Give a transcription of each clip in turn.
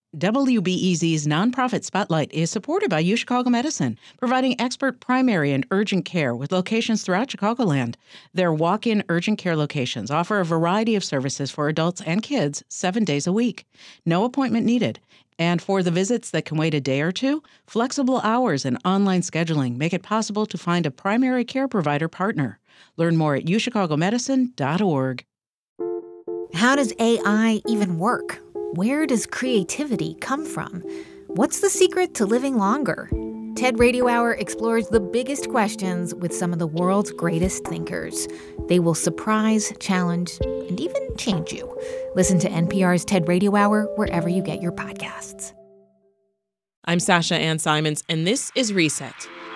WBEZ's nonprofit Spotlight is supported by UChicago Medicine, providing expert primary and urgent care with locations throughout Chicagoland. Their walk-in urgent care locations offer a variety of services for adults and kids 7 days a week. No appointment needed. And for the visits that can wait a day or two, flexible hours and online scheduling make it possible to find a primary care provider partner. Learn more at uchicago.org. How does AI even work? Where does creativity come from? What's the secret to living longer? TED Radio Hour explores the biggest questions with some of the world's greatest thinkers. They will surprise, challenge, and even change you. Listen to NPR's TED Radio Hour wherever you get your podcasts. I'm Sasha Ann Simons, and this is Reset.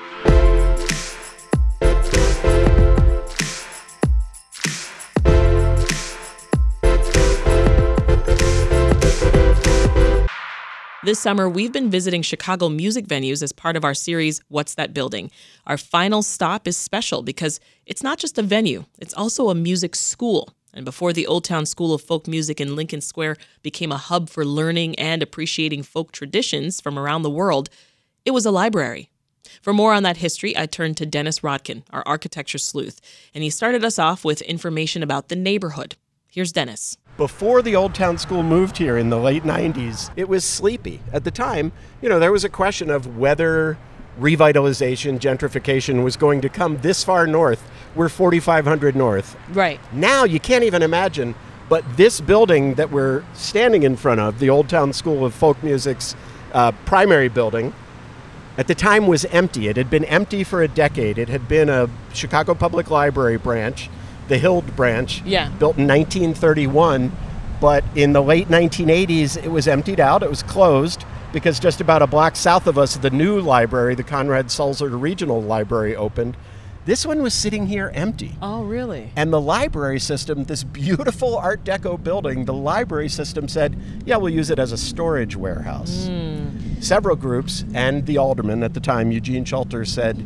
This summer, we've been visiting Chicago music venues as part of our series, What's That Building? Our final stop is special because it's not just a venue, it's also a music school. And before the Old Town School of Folk Music in Lincoln Square became a hub for learning and appreciating folk traditions from around the world, it was a library. For more on that history, I turned to Dennis Rodkin, our architecture sleuth, and he started us off with information about the neighborhood. Here's Dennis. Before the Old Town School moved here in the late 90s, it was sleepy. At the time, there was a question of whether revitalization, gentrification was going to come this far north. We're 4,500 north. Right. Now you can't even imagine, but this building that we're standing in front of, the Old Town School of Folk Music's primary building, at the time was empty. It had been empty for a decade. It had been a Chicago Public Library branch, the Hild branch, built in 1931, but in the late 1980s, it was emptied out. It was closed because just about a block south of us, the new library, the Conrad Sulzer Regional Library, opened. This one was sitting here empty. Oh, really? And the library system, this beautiful Art Deco building, the library system said, we'll use it as a storage warehouse. Several groups and the alderman at the time, Eugene Schulter, said,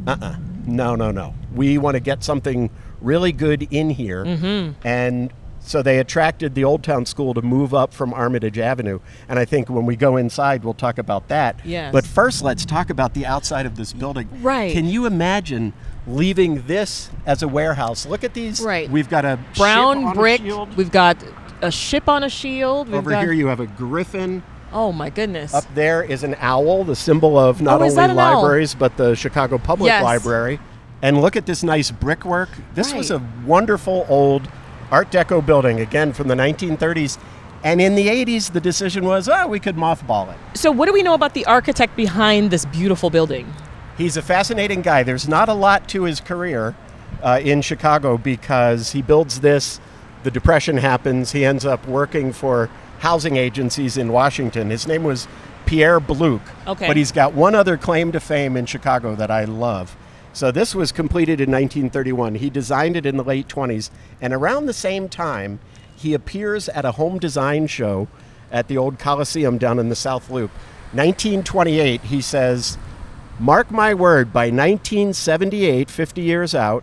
no. We want to get something really good in here. And so they attracted the Old Town School to move up from Armitage Avenue. And I think when we go inside, we'll talk about that. Yes. But first, let's talk about the outside of this building. Right. Can you imagine leaving this as a warehouse? Look at these. Right. We've got a brown ship on brick. A shield. We've got a ship on a shield. Here you have a griffin. Oh, my goodness. Up there is an owl, the symbol of not only libraries, but the Chicago Public Library. And look at this nice brickwork. This was a wonderful old Art Deco building, again, from the 1930s. And in the 80s, the decision was, we could mothball it. So what do we know about the architect behind this beautiful building? He's a fascinating guy. There's not a lot to his career in Chicago because he builds this, the Depression happens, he ends up working for housing agencies in Washington. His name was Pierre Bluch. Okay. But he's got one other claim to fame in Chicago that I love. So this was completed in 1931. He designed it in the late 20s. And around the same time, he appears at a home design show at the old Coliseum down in the South Loop. 1928, he says, mark my word, by 1978, 50 years out,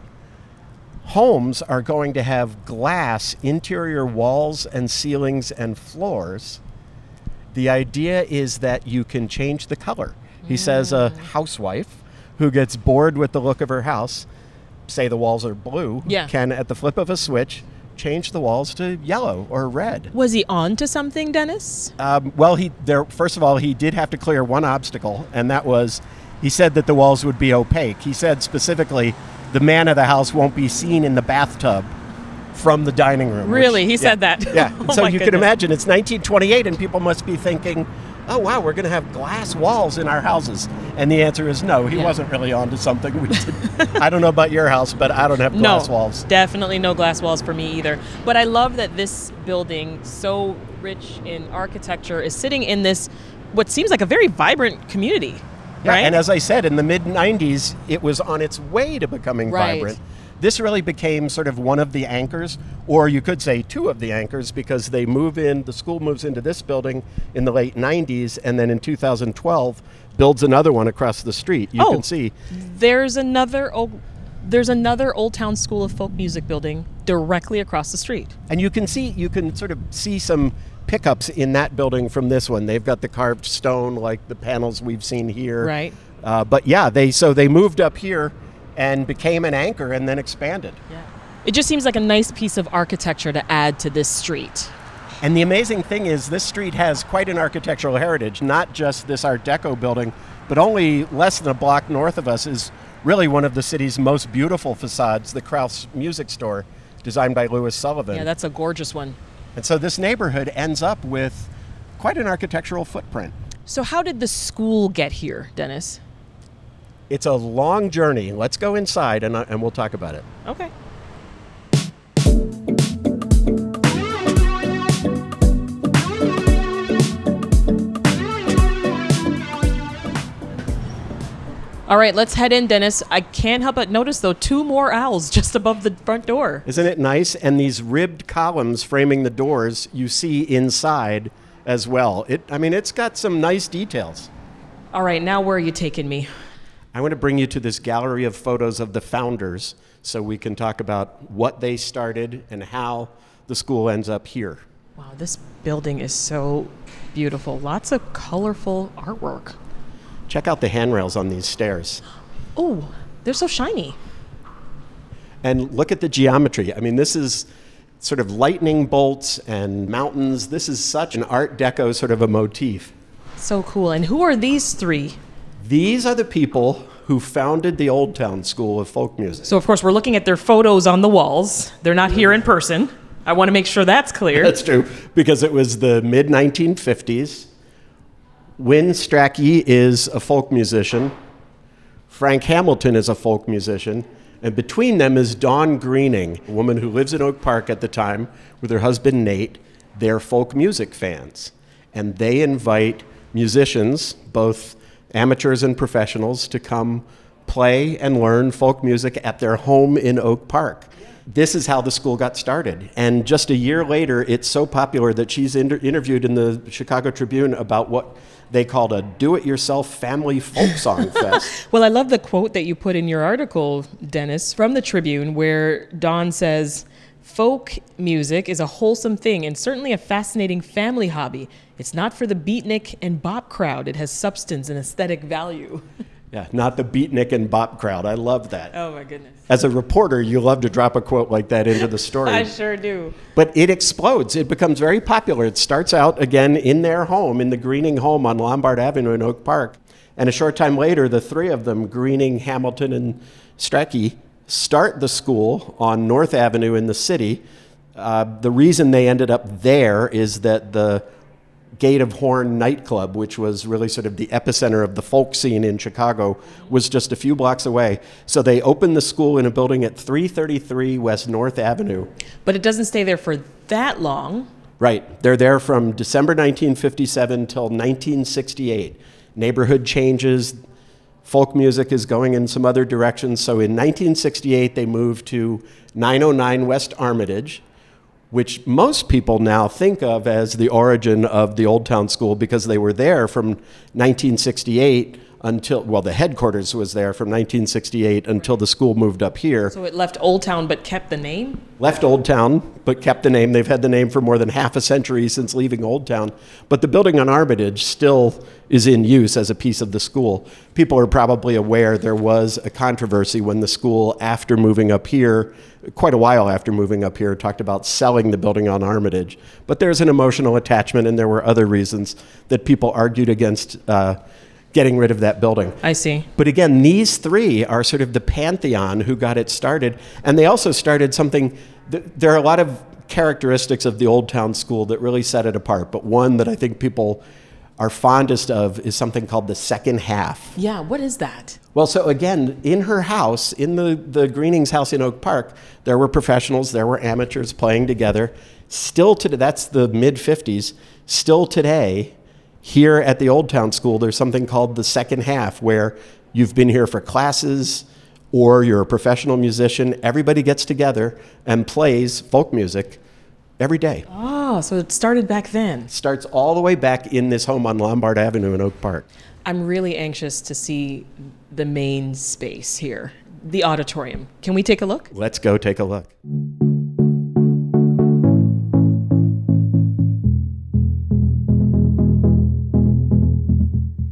homes are going to have glass interior walls and ceilings and floors. The idea is that you can change the color. He says a housewife who gets bored with the look of her house, say the walls are blue, can, at the flip of a switch, change the walls to yellow or red. Was he on to something, Dennis? First of all, he did have to clear one obstacle, and that was, he said that the walls would be opaque. He said specifically, the man of the house won't be seen in the bathtub from the dining room. Really? He said that? Yeah. Oh, so you can imagine, it's 1928, and people must be thinking, oh, wow, we're going to have glass walls in our houses. And the answer is no, he wasn't really on to something. I don't know about your house, but I don't have glass walls. Definitely no glass walls for me either. But I love that this building, so rich in architecture, is sitting in this, what seems like a very vibrant community. Yeah, right? And as I said, in the mid-90s, it was on its way to becoming vibrant. This really became sort of one of the anchors, or you could say two of the anchors, because the school moves into this building in the late 90s, and then in 2012 builds another one across the street. You can see. There's another Old Town School of Folk Music building directly across the street. And you can sort of see some pickups in that building from this one. They've got the carved stone like the panels we've seen here. Right. But yeah, they moved up here and became an anchor and then expanded. Yeah. It just seems like a nice piece of architecture to add to this street. And the amazing thing is this street has quite an architectural heritage, not just this Art Deco building, but only less than a block north of us is really one of the city's most beautiful facades, the Krauss Music Store, designed by Louis Sullivan. Yeah, that's a gorgeous one. And so this neighborhood ends up with quite an architectural footprint. So how did the school get here, Dennis? It's a long journey. Let's go inside and we'll talk about it. Okay. All right, let's head in, Dennis. I can't help but notice, though, 2 more owls just above the front door. Isn't it nice? And these ribbed columns framing the doors you see inside as well. It's got some nice details. All right, now where are you taking me? I want to bring you to this gallery of photos of the founders so we can talk about what they started and how the school ends up here. Wow, this building is so beautiful. Lots of colorful artwork. Check out the handrails on these stairs. Oh, they're so shiny. And look at the geometry. This is sort of lightning bolts and mountains. This is such an Art Deco sort of a motif. So cool. And who are these 3? These are the people who founded the Old Town School of Folk Music. So, of course, we're looking at their photos on the walls. They're not here in person. I want to make sure that's clear. That's true, because it was the mid-1950s. Wyn Strachey is a folk musician. Frank Hamilton is a folk musician. And between them is Dawn Greening, a woman who lives in Oak Park at the time with her husband Nate. They're folk music fans. And they invite musicians, both amateurs and professionals, to come play and learn folk music at their home in Oak Park. This is how the school got started. And just a year later, it's so popular that she's interviewed in the Chicago Tribune about what they called a do-it-yourself family folk song fest. Well, I love the quote that you put in your article, Dennis, from the Tribune, where Dawn says, "Folk music is a wholesome thing and certainly a fascinating family hobby. It's not for the beatnik and bop crowd. It has substance and aesthetic value." Yeah, not the beatnik and bop crowd. I love that. Oh, my goodness. As a reporter, you love to drop a quote like that into the story. I sure do. But it explodes. It becomes very popular. It starts out, again, in their home, in the Greening home on Lombard Avenue in Oak Park. And a short time later, the 3 of them, Greening, Hamilton, and Strachey, start the school on North Avenue in the city. The reason they ended up there is that the Gate of Horn nightclub, which was really sort of the epicenter of the folk scene in Chicago, was just a few blocks away. So they opened the school in a building at 333 West North Avenue. But it doesn't stay there for that long. Right. They're there from December 1957 till 1968. Neighborhood changes. Folk music is going in some other directions. So in 1968, they moved to 909 West Armitage, which most people now think of as the origin of the Old Town School because they were there from 1968 until, well, the headquarters was there from 1968 until the school moved up here. So it left Old Town but kept the name? Left Old Town, but kept the name. They've had the name for more than half a century since leaving Old Town. But the building on Armitage still is in use as a piece of the school. People are probably aware there was a controversy when the school, after moving up here, quite a while after moving up here, talked about selling the building on Armitage. But there's an emotional attachment, and there were other reasons that people argued against getting rid of that building. I see. But again, these 3 are sort of the pantheon who got it started. And they also started something, there are a lot of characteristics of the Old Town School that really set it apart. But one that I think people are fondest of is something called the second half. Yeah, what is that? Well, so again, in her house, in the Greening's house in Oak Park, there were professionals, there were amateurs playing together. Still today, that's the mid-50s, still today, here at the Old Town School, there's something called the second half, where you've been here for classes or you're a professional musician. Everybody gets together and plays folk music every day. Oh, so it started back then. Starts all the way back in this home on Lombard Avenue in Oak Park. I'm really anxious to see the main space here, the auditorium. Can we take a look? Let's go take a look.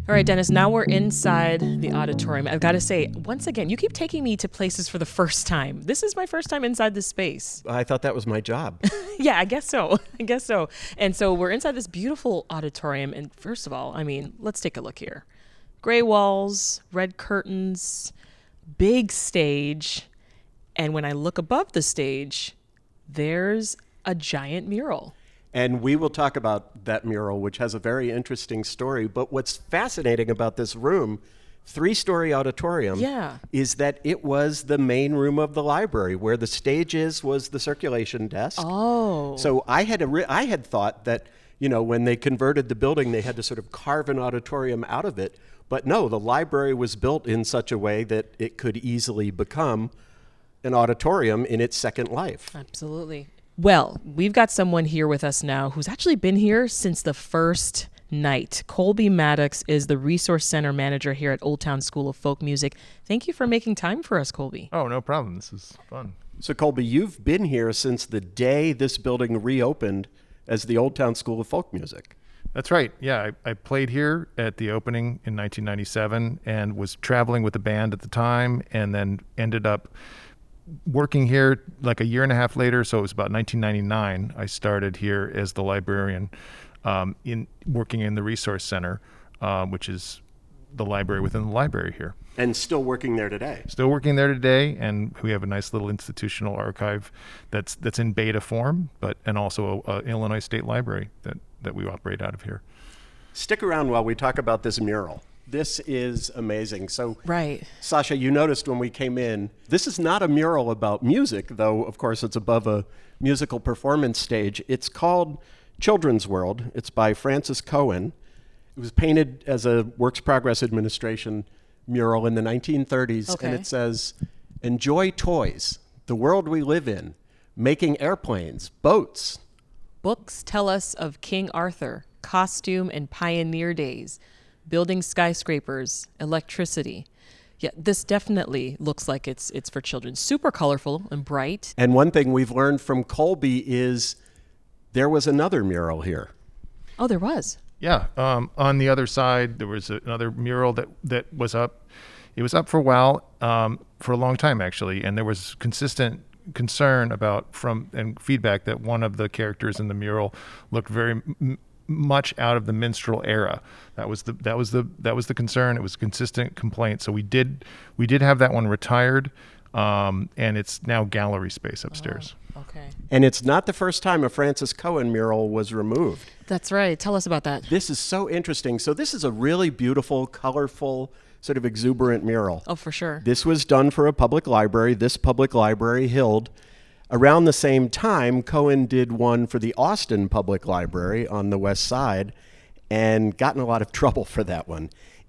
All right, Dennis, now we're inside the auditorium. I've got to say, once again, you keep taking me to places for the first time. This is my first time inside this space. I thought that was my job. Yeah, I guess so. And so we're inside this beautiful auditorium. And first of all, I mean, let's take a look here. Gray walls, red curtains, big stage. And when I look above the stage, there's a giant mural. And we will talk about that mural, which has a very interesting story. But what's fascinating about this room, 3-story auditorium, is that it was the main room of the library. Where the stage was the circulation desk. Oh. So I had thought that, when they converted the building, they had to sort of carve an auditorium out of it. But no, the library was built in such a way that it could easily become an auditorium in its second life. Absolutely. Well, we've got someone here with us now who's actually been here since the first night. Colby Maddox is the Resource Center Manager here at Old Town School of Folk Music. Thank you for making time for us, Colby. Oh, no problem. This is fun. So, Colby, you've been here since the day this building reopened as the Old Town School of Folk Music. That's right. Yeah, I played here at the opening in 1997 and was traveling with the band at the time, and then ended up working here like a year and a half later. So it was about 1999. I started here as the librarian, working in the Resource Center, which is the library within the library here. And still working there today. Still working there today, and we have a nice little institutional archive that's in beta form, and also a Illinois State Library that we operate out of here. Stick around while we talk about this mural. This is amazing. So, right. Sasha, you noticed when we came in, this is not a mural about music, though, of course, it's above a musical performance stage. It's called Children's World. It's by Francis Cohen. It was painted as a Works Progress Administration mural in the 1930s, and it says, "Enjoy toys, the world we live in, making airplanes, boats." Books tell us of King Arthur, costume and pioneer days, building skyscrapers, electricity. Yeah, this definitely looks like it's for children. Super colorful and bright. And one thing we've learned from Colby is there was another mural here. Oh, there was. Yeah. On the other side, there was another mural that was up. It was up for a while, for a long time, actually. And there was consistent concern and feedback that one of the characters in the mural looked very much out of the minstrel era. That was the concern. It was a consistent complaint. So we did have that one retired, and it's now gallery space upstairs. Okay. And it's not the first time a Francis Cohen mural was removed. That's right. Tell us about that. This is so interesting. So this is a really beautiful, colorful, sort of exuberant mural. Oh, for sure. This was done for a public library. This public library, Hild. Around the same time, Cohen did one for the Austin Public Library on the west side and got in a lot of trouble for that one.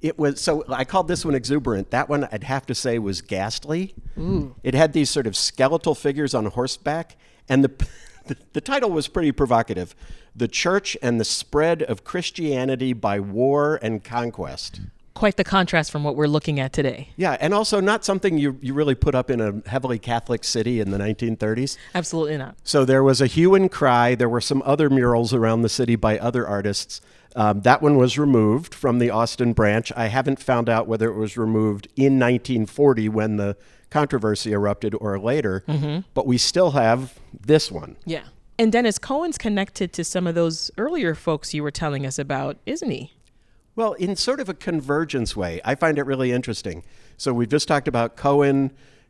So I called this one exuberant. That one, I'd have to say, was ghastly. Ooh. It had these sort of skeletal figures on horseback, and the title was pretty provocative. The Church and the Spread of Christianity by War and Conquest. Quite the contrast from what we're looking at today. Yeah, and also not something you really put up in a heavily Catholic city in the 1930s. Absolutely not. So there was a hue and cry. There were some other murals around the city by other artists. That one was removed from the Austin branch. I haven't found out whether it was removed in 1940 when the controversy erupted or later, but we still have this one. Yeah. And Dennis, Cohen's connected to some of those earlier folks you were telling us about, isn't he? Well, in sort of a convergence way. I find it really interesting. So we've just talked about Cohen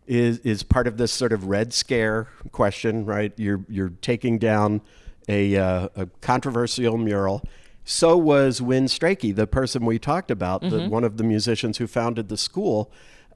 is part of this sort of Red Scare question, right? You're taking down a controversial mural. So was Win Strachey, the person we talked about, one of the musicians who founded the school.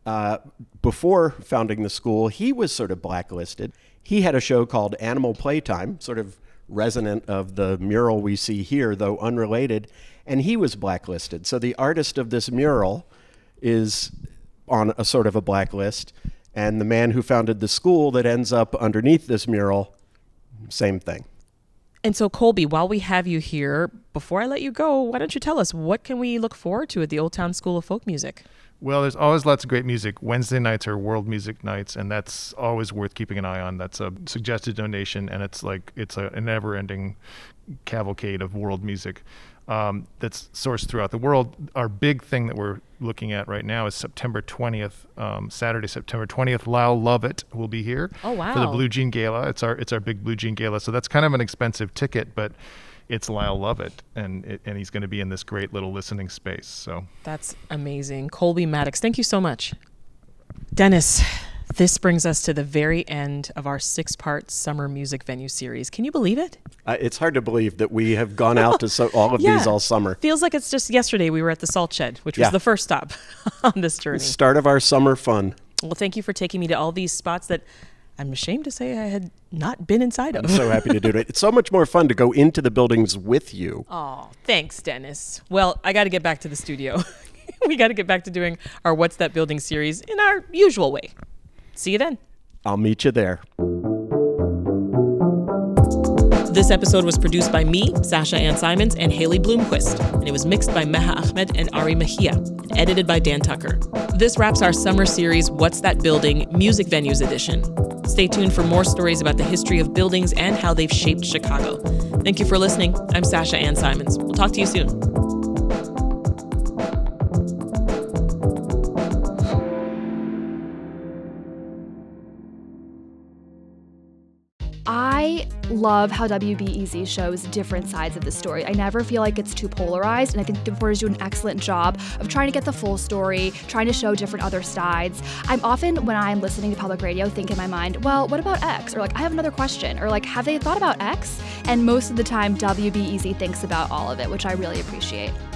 Before founding the school, he was sort of blacklisted. He had a show called Animal Playtime, sort of resonant of the mural we see here, though unrelated, and he was blacklisted. So the artist of this mural is on a sort of a blacklist, and the man who founded the school that ends up underneath this mural, same thing. And so, Colby, while we have you here, before I let you go, why don't you tell us, what can we look forward to at the Old Town School of Folk Music? Well, there's always lots of great music. Wednesday nights are World Music Nights, and that's always worth keeping an eye on. That's a suggested donation, and it's a never-ending cavalcade of world music. that's sourced throughout the world. Our big thing that we're looking at right now is September 20th, Saturday, September 20th. Lyle Lovett will be here for the Blue Jean Gala. It's our big Blue Jean Gala. So that's kind of an expensive ticket, but it's Lyle Lovett, and he's going to be in this great little listening space. So that's amazing. Colby Maddox, thank you so much. Dennis, this brings us to the very end of our 6-part summer music venue series. Can you believe it? It's hard to believe that we have gone out to all of these all summer. Feels like it's just yesterday we were at the Salt Shed, which was the first stop on this journey. The start of our summer fun. Well, thank you for taking me to all these spots that I'm ashamed to say I had not been inside of. I'm so happy to do it. It's so much more fun to go into the buildings with you. Oh, thanks, Dennis. Well, I got to get back to the studio. We got to get back to doing our What's That Building series in our usual way. See you then. I'll meet you there. This episode was produced by me, Sasha Ann Simons, and Haley Bloomquist, and it was mixed by Meha Ahmed and Ari Mejia, and edited by Dan Tucker. This wraps our summer series, What's That Building? Music Venues Edition. Stay tuned for more stories about the history of buildings and how they've shaped Chicago. Thank you for listening. I'm Sasha Ann Simons. We'll talk to you soon. I love how WBEZ shows different sides of the story. I never feel like it's too polarized, and I think the reporters do an excellent job of trying to get the full story, trying to show different other sides. I'm often, when I'm listening to public radio, think in my mind, well, what about X? Or like, I have another question. Or like, have they thought about X? And most of the time, WBEZ thinks about all of it, which I really appreciate.